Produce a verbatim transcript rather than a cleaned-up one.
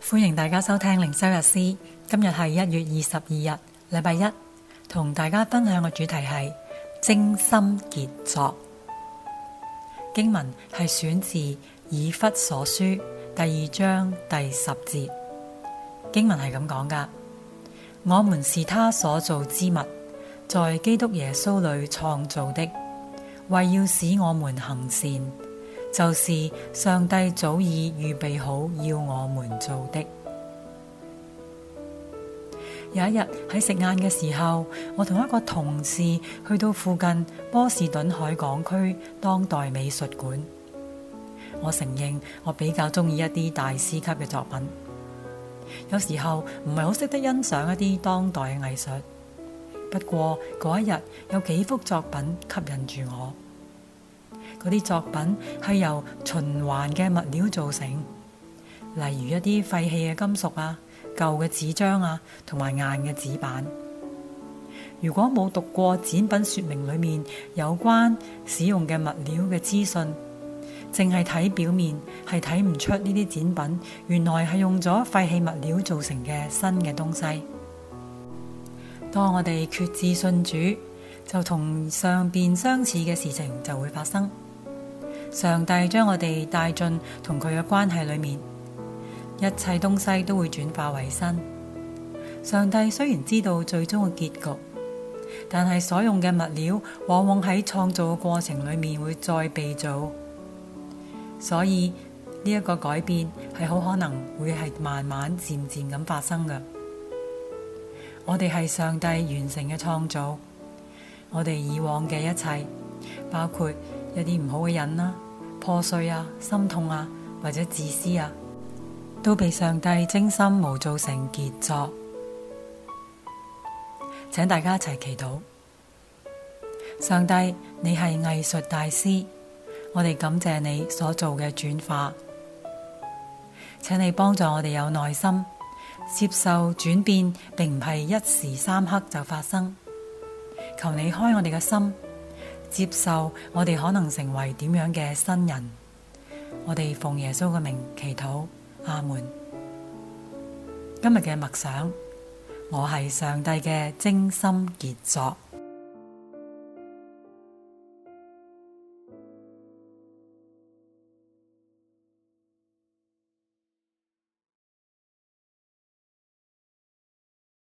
歡迎大家收聽靈修日詩，今日係一月二十二日，禮拜一，同大家分享嘅主題係精心傑作。經文係選自以弗所書第二章第十節，經文係咁講噶：我們是他所造之物，在基督耶穌裏創造的，為要使我們行善，就是上帝早已預備好要我們做的。有一日喺食晏嘅時候，我同一個同事去到附近波士頓海港區當代美術館。我承認我比較中意一啲大師級嘅作品，有時候唔係好識得欣賞一啲當代嘅藝術。不過嗰一日有幾幅作品吸引住我。嗰啲作品係由循環嘅物料造成，例如一啲廢棄嘅金屬啊、舊嘅紙張啊，同埋硬嘅紙板。如果冇讀過展品說明裏面有關使用嘅物料嘅資訊，淨係睇表面，係睇唔出呢啲展品原來係用咗廢棄物料造成嘅新嘅東西。當我哋決志信主，就同上邊相似嘅事情就會發生。上帝將我哋帶進同佢嘅關係裏面，一切東西都會轉化為新。上帝雖然知道最終嘅結局，但係所用嘅物料往往喺創造嘅過程裏面會再被造，所以呢一個改變係好可能會係慢慢漸漸咁發生嘅。我哋係上帝完成嘅創造，我哋以往嘅一切，包括一啲唔好嘅人啦、破碎啊、心痛啊或者自私啊，都被上帝精心模造成傑作。請大家一齊祈禱。上帝，你係藝術大師，我哋感謝你所做嘅轉化，請你幫助我哋有耐心接受轉變，並唔係一時三刻就發生。求你開我哋嘅心，接受我哋可能成為點樣嘅新人。我哋奉耶穌嘅名祈禱，阿門。今日嘅默想，我係上帝嘅精心傑作。